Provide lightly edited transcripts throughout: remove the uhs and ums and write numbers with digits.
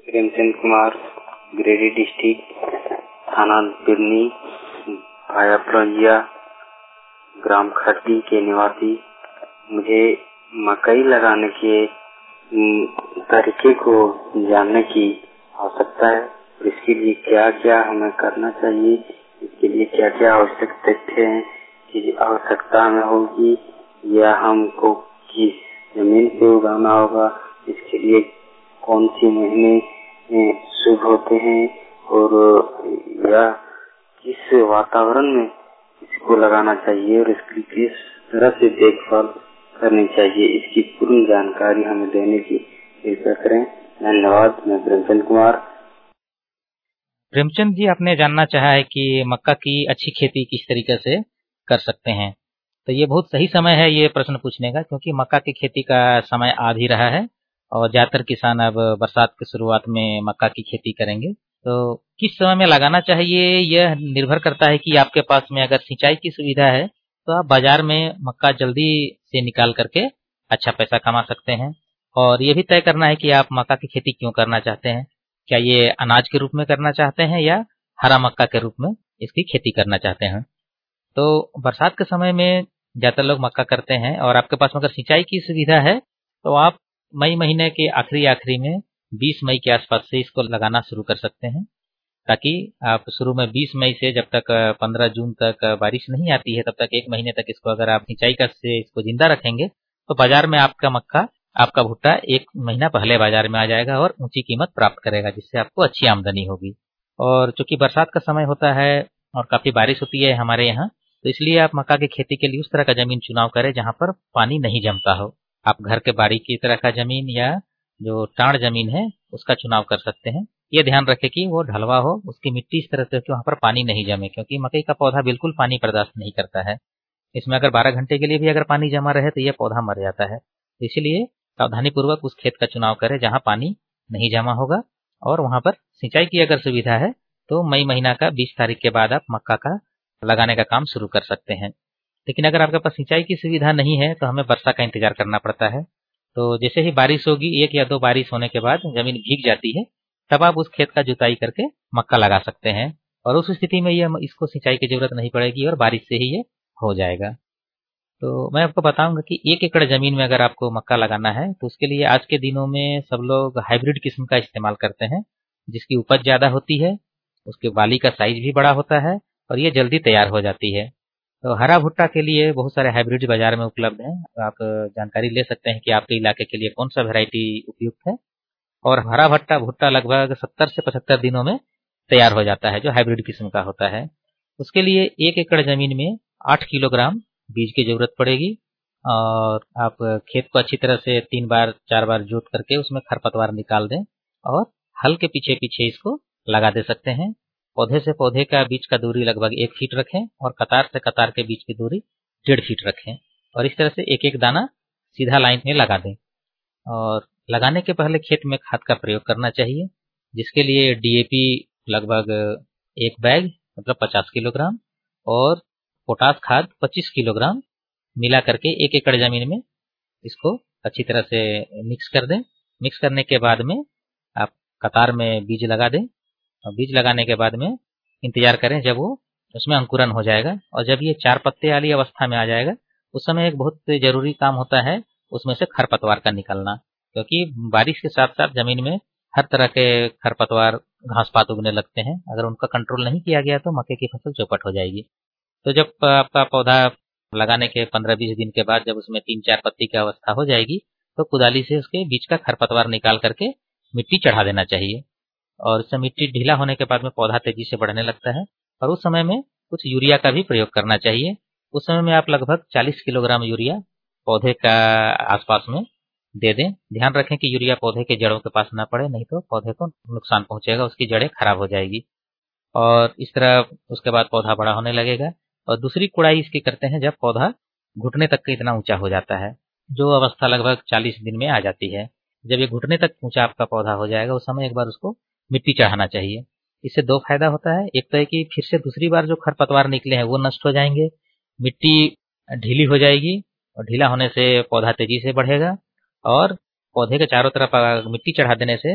Premchand Kumar, Giridih district, थाना बिरनी, भाया प्रजिया, ग्राम खट्टी के निवासी। मुझे मकई लगाने के तरीके को जानने की आवश्यकता है। इसके लिए क्या क्या हमें करना चाहिए, इसके लिए क्या क्या आवश्यक तथ्य हैं कि आवश्यकता हमें होगी, या हमको किस जमीन पे उगाना होगा, इसके लिए कौन सी महीने शुभ होते हैं, और या किस वातावरण में इसको लगाना चाहिए और इसकी किस तरह से देखभाल करनी चाहिए, इसकी पूर्ण जानकारी हमें देने की कृपा करें। धन्यवाद। मैं प्रेमचंद कुमार। प्रेमचंद जी, आपने जानना चाहा है कि मक्का की अच्छी खेती किस तरीके से कर सकते हैं। तो ये बहुत सही समय है ये प्रश्न पूछने का, क्योंकि मक्का की खेती का समय आ भी रहा है और ज्यादातर किसान अब बरसात की शुरुआत में मक्का की खेती करेंगे। तो किस समय में लगाना चाहिए यह निर्भर करता है कि आपके पास में अगर सिंचाई की सुविधा है तो आप बाजार में मक्का जल्दी से निकाल करके अच्छा पैसा कमा सकते हैं। और ये भी तय करना है कि आप मक्का की खेती क्यों करना चाहते हैं। क्या ये अनाज के रूप में करना चाहते हैं या हरा मक्का के रूप में इसकी खेती करना चाहते हैं। तो बरसात के समय में ज्यादातर लोग मक्का करते हैं, और आपके पास अगर सिंचाई की सुविधा है तो आप मई महीने के आखिरी में 20 मई के आसपास से इसको लगाना शुरू कर सकते हैं, ताकि आप शुरू में 20 मई से जब तक 15 जून तक बारिश नहीं आती है तब तक 1 महीने तक इसको अगर आप सिंचाई का से इसको जिंदा रखेंगे तो बाजार में आपका मक्का, आपका भुट्टा 1 महीना पहले बाजार में आ जाएगा और ऊंची कीमत प्राप्त करेगा, जिससे आपको अच्छी आमदनी होगी। और चूंकि बरसात का समय होता है और काफी बारिश होती है हमारे यहाँ, तो इसलिए आप मक्का की खेती के लिए उस तरह का जमीन चुनाव करें जहां पर पानी नहीं जमता हो। आप घर के बाड़ी की तरह का जमीन या जो टाण जमीन है उसका चुनाव कर सकते हैं। ये ध्यान रखें कि वो ढलवा हो, उसकी मिट्टी इस तरह से हो कि वहां पर पानी नहीं जमे, क्योंकि मकई का पौधा बिल्कुल पानी बर्दाश्त नहीं करता है। इसमें अगर 12 घंटे के लिए भी अगर पानी जमा रहे तो यह पौधा मर जाता है। इसीलिए सावधानी पूर्वक उस खेत का चुनाव करें जहां पानी नहीं जमा होगा। और वहां पर सिंचाई की अगर सुविधा है तो मई महीना का 20 तारीख के बाद आप मक्का का लगाने का काम शुरू कर सकते हैं। लेकिन अगर आपके पास सिंचाई की सुविधा नहीं है तो हमें वर्षा का इंतजार करना पड़ता है। तो जैसे ही बारिश होगी, 1 या 2 बारिश होने के बाद जमीन भीग जाती है, तब आप उस खेत का जुताई करके मक्का लगा सकते हैं। और उस स्थिति में इसको सिंचाई की जरूरत नहीं पड़ेगी और बारिश से ही ये हो जाएगा। तो मैं आपको बताऊंगा कि 1 एकड़ जमीन में अगर आपको मक्का लगाना है तो उसके लिए आज के दिनों में सब लोग हाइब्रिड किस्म का इस्तेमाल करते हैं, जिसकी उपज ज्यादा होती है, उसके बाली का साइज भी बड़ा होता है और ये जल्दी तैयार हो जाती है। तो हरा भुट्टा के लिए बहुत सारे हाइब्रिड बाजार में उपलब्ध हैं। आप जानकारी ले सकते हैं कि आपके इलाके के लिए कौन सा वैरायटी उपयुक्त है। और हरा भुट्टा भुट्टा लगभग 70 से 75 दिनों में तैयार हो जाता है, जो हाइब्रिड किस्म का होता है। उसके लिए 1 एकड़ जमीन में 8 किलोग्राम बीज की जरूरत पड़ेगी। और आप खेत को अच्छी तरह से 3 बार 4 बार जोत करके उसमें खरपतवार निकाल दें और हल के पीछे पीछे इसको लगा दे सकते हैं। पौधे से पौधे का बीच का दूरी लगभग 1 फीट रखें और कतार से कतार के बीच की दूरी 1.5 फीट रखें। और इस तरह से एक एक दाना सीधा लाइन में लगा दें। और लगाने के पहले खेत में खाद का प्रयोग करना चाहिए, जिसके लिए डीएपी लगभग 1 बैग मतलब 50 किलोग्राम और पोटास खाद 25 किलोग्राम मिला करके 1 एकड़ जमीन में इसको अच्छी तरह से मिक्स कर दें। मिक्स करने के बाद में आप कतार में बीज लगा दें और बीज लगाने के बाद में इंतजार करें जब वो उसमें अंकुरन हो जाएगा। और जब ये 4 पत्ते वाली अवस्था में आ जाएगा, उस समय एक बहुत जरूरी काम होता है उसमें से खरपतवार का निकलना, क्योंकि बारिश के साथ साथ जमीन में हर तरह के खरपतवार घास पात उगने लगते हैं। अगर उनका कंट्रोल नहीं किया गया तो मक्के की फसल चौपट हो जाएगी। तो जब आपका पौधा लगाने के 15-20 दिन के बाद जब उसमें 3-4 पत्ती की अवस्था हो जाएगी, तो कुदाली से उसके बीच का खरपतवार निकाल करके मिट्टी चढ़ा देना चाहिए। और इससे मिट्टी ढीला होने के बाद में पौधा तेजी से बढ़ने लगता है। और उस समय में कुछ यूरिया का भी प्रयोग करना चाहिए। उस समय में आप लगभग 40 किलोग्राम यूरिया पौधे का आसपास में दे दें। ध्यान रखें कि यूरिया पौधे के जड़ों के पास ना पड़े, नहीं तो पौधे को नुकसान पहुंचेगा, उसकी जड़ें खराब हो जाएगी। और इस तरह उसके बाद पौधा बड़ा होने लगेगा। और दूसरी कुड़ाई इसकी करते हैं जब पौधा घुटने तक का इतना ऊंचा हो जाता है, जो अवस्था लगभग 40 दिन में आ जाती है। जब ये घुटने तक ऊंचा आपका पौधा हो जाएगा, उस समय एक बार उसको मिट्टी चढ़ाना चाहिए। इससे 2 फायदा होता है। एक तो है कि फिर से दूसरी बार जो खरपतवार निकले हैं वो नष्ट हो जाएंगे, मिट्टी ढीली हो जाएगी और ढीला होने से पौधा तेजी से बढ़ेगा। और पौधे के चारों तरफ मिट्टी चढ़ा देने से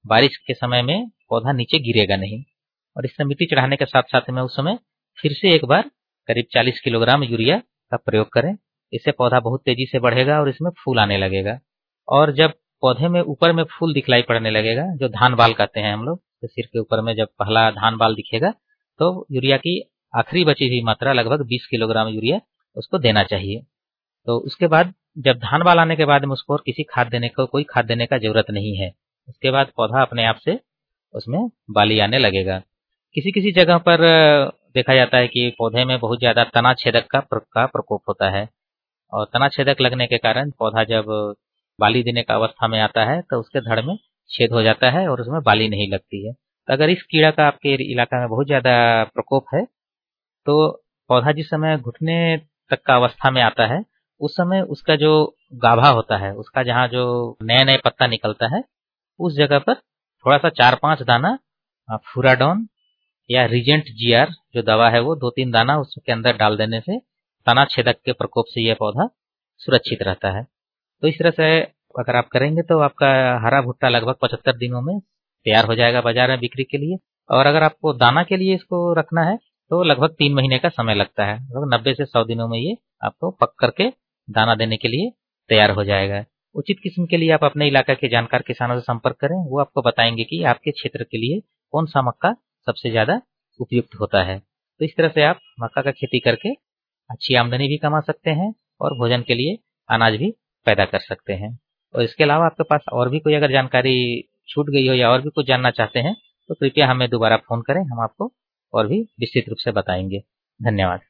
बारिश के समय में पौधा नीचे गिरेगा नहीं। और इसमें मिट्टी चढ़ाने के साथ साथ में उस समय फिर से एक बार करीब 40 किलोग्राम यूरिया का प्रयोग करें। इससे पौधा बहुत तेजी से बढ़ेगा और इसमें फूल आने लगेगा। और जब पौधे में ऊपर में फूल दिखलाई पड़ने लगेगा, जो धान बाल कहते हैं हम लोग, तो सिर के ऊपर में जब पहला धान बाल दिखेगा तो यूरिया की आखिरी बची हुई मात्रा लगभग 20 किलोग्राम यूरिया उसको देना चाहिए। तो उसके बाद जब धान बाल आने के बाद में उसको और कोई खाद देने का जरूरत नहीं है। उसके बाद पौधा अपने आप से उसमें बाली आने लगेगा। किसी किसी जगह पर देखा जाता है कि पौधे में बहुत ज्यादा तना छेदक का प्रकोप होता है, और तना छेदक लगने के कारण पौधा जब बाली देने का अवस्था में आता है तो उसके धड़ में छेद हो जाता है और उसमें बाली नहीं लगती है। तो अगर इस कीड़ा का आपके इलाका में बहुत ज्यादा प्रकोप है तो पौधा जिस समय घुटने तक का अवस्था में आता है उस समय उसका जो गाभा होता है, उसका जहाँ जो नए नए पत्ता निकलता है, उस जगह पर थोड़ा सा 4-5 दाना फुराडोन या रीजेंट जीआर जो दवा है वो 2-3 दाना उसके अंदर डाल देने से तना छेदक के प्रकोप से यह पौधा सुरक्षित रहता है। तो इस तरह से अगर आप करेंगे तो आपका हरा भुट्टा लगभग 75 दिनों में तैयार हो जाएगा बाजार में बिक्री के लिए। और अगर आपको दाना के लिए इसको रखना है तो लगभग 3 महीने का समय लगता है। लगभग 90 से 100 दिनों में ये आपको पक करके दाना देने के लिए तैयार हो जाएगा। उचित किस्म के लिए आप अपने इलाका के जानकार किसानों से संपर्क करें, वो आपको बताएंगे कि आपके क्षेत्र के लिए कौन सा मक्का सबसे ज्यादा उपयुक्त होता है। तो इस तरह से आप मक्का का खेती करके अच्छी आमदनी भी कमा सकते हैं और भोजन के लिए अनाज भी पैदा कर सकते हैं। और इसके अलावा आपके पास और भी कोई अगर जानकारी छूट गई हो या और भी कुछ जानना चाहते हैं तो कृपया हमें दोबारा फोन करें, हम आपको और भी विस्तृत रूप से बताएंगे। धन्यवाद।